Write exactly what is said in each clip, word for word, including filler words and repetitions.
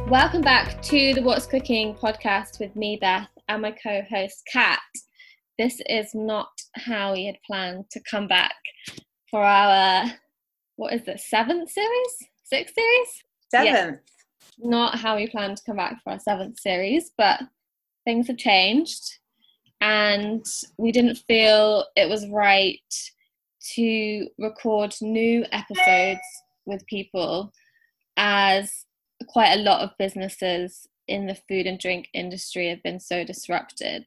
Welcome back to the What's Cooking podcast with me, Beth, and my co-host, Kat. This is not how we had planned to come back for our, what is it, seventh series? Sixth series? Seventh. Yeah. Not how we planned to come back for our seventh series, but things have changed and we didn't feel it was right to record new episodes with people, as quite a lot of businesses in the food and drink industry have been so disrupted.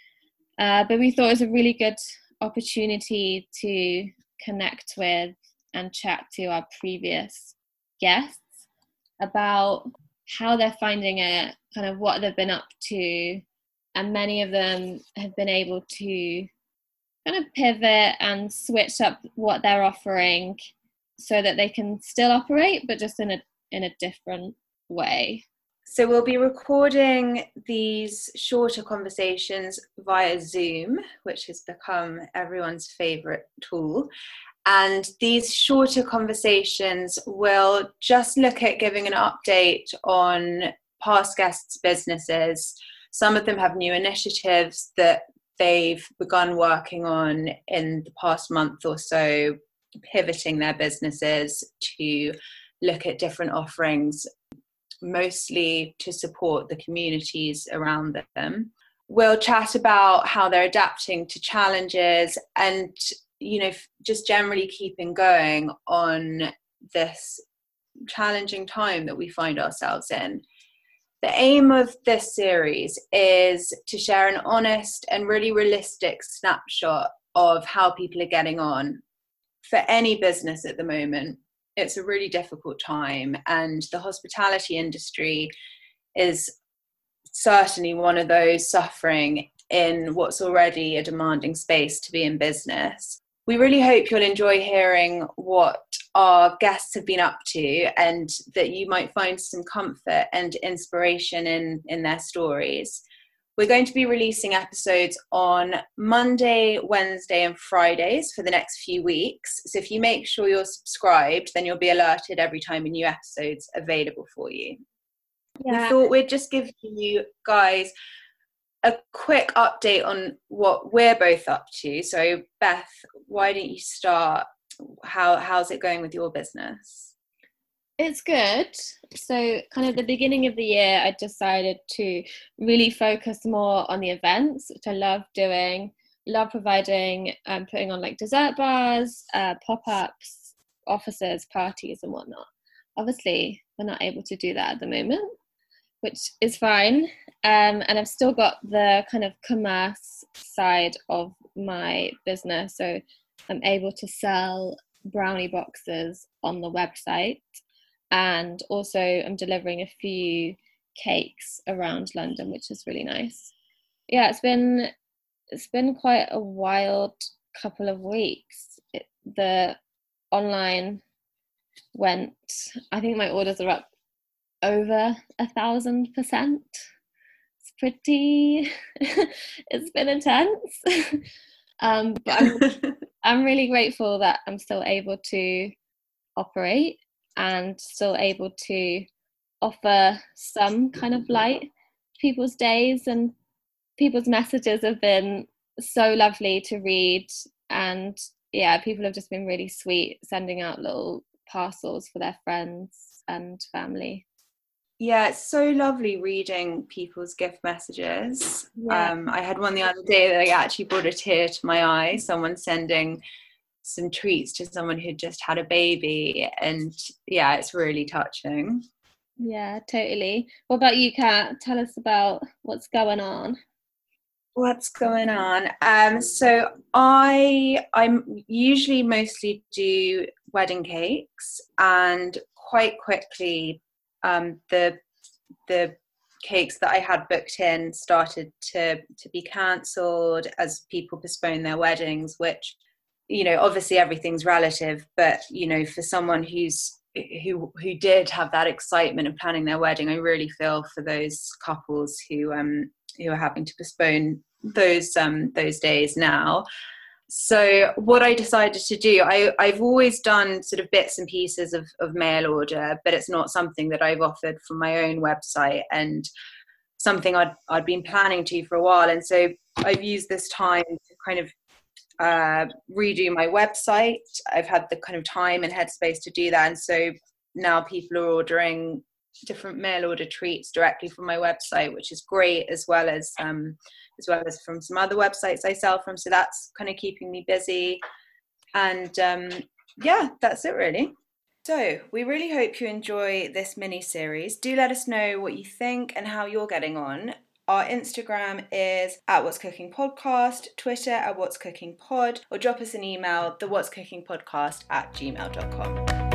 Uh, but we thought it was a really good opportunity to connect with and chat to our previous guests about how they're finding it, kind of what they've been up to, and many of them have been able to kind of pivot and switch up what they're offering so that they can still operate, but just in a in a different way. So we'll be recording these shorter conversations via Zoom, which has become everyone's favourite tool. And these shorter conversations will just look at giving an update on past guests' businesses. Some of them have new initiatives that they've begun working on in the past month or so, pivoting their businesses to look at different offerings, mostly to support the communities around them. We'll chat about how they're adapting to challenges and, you know, just generally keeping going on this challenging time that we find ourselves in. The aim of this series is to share an honest and really realistic snapshot of how people are getting on for any business at the moment. It's a really difficult time, and the hospitality industry is certainly one of those suffering in what's already a demanding space to be in business. We really hope you'll enjoy hearing what our guests have been up to and that you might find some comfort and inspiration in, in their stories. We're going to be releasing episodes on Monday, Wednesday, and Fridays for the next few weeks. So if you make sure you're subscribed, then you'll be alerted every time a new episode's available for you. Yeah. We thought we'd just give you guys a quick update on what we're both up to. So Beth, why don't you start? How how's it going with your business? It's good. So kind of the beginning of the year, I decided to really focus more on the events, which I love doing, love providing, um, putting on like dessert bars, uh, pop-ups, offices, parties and whatnot. Obviously, we're not able to do that at the moment, which is fine. Um, and I've still got the kind of commerce side of my business. So I'm able to sell brownie boxes on the website. And also I'm delivering a few cakes around London, which is really nice. Yeah, it's been it's been quite a wild couple of weeks. It, the online went, I think my orders are up over a thousand percent. It's pretty, it's been intense. um, but I'm, I'm really grateful that I'm still able to operate and still able to offer some kind of light to people's days, and people's messages have been so lovely to read, and yeah, people have just been really sweet, sending out little parcels for their friends and family. Yeah, it's so lovely reading people's gift messages. Yeah. Um, I had one the other day that I actually brought a tear to my eye, someone sending some treats to someone who'd just had a baby, and yeah, it's really touching. Yeah, totally. What about you, Kat? Tell us about what's going on. What's going on? Um, so I I'm usually mostly do wedding cakes, and quite quickly um, the the cakes that I had booked in started to to be cancelled as people postpone their weddings, which, you know, obviously everything's relative, but, you know, for someone who's who who did have that excitement of planning their wedding, I really feel for those couples who um who are having to postpone those um those days now. So what I decided to do, I, I've always done sort of bits and pieces of, of mail order, but it's not something that I've offered from my own website, and something I'd, I'd been planning to for a while. And so I've used this time to kind of uh, redo my website. I've had the kind of time and headspace to do that. And so now people are ordering different mail order treats directly from my website, which is great, as well as um, as well as from some other websites I sell from. So that's kind of keeping me busy. And um, yeah, that's it really. So we really hope you enjoy this mini series. Do let us know what you think and how you're getting on. Our Instagram is at What's Cooking Podcast, Twitter at What's Cooking Pod, or drop us an email, the What's Cooking Podcast at gmail dot com.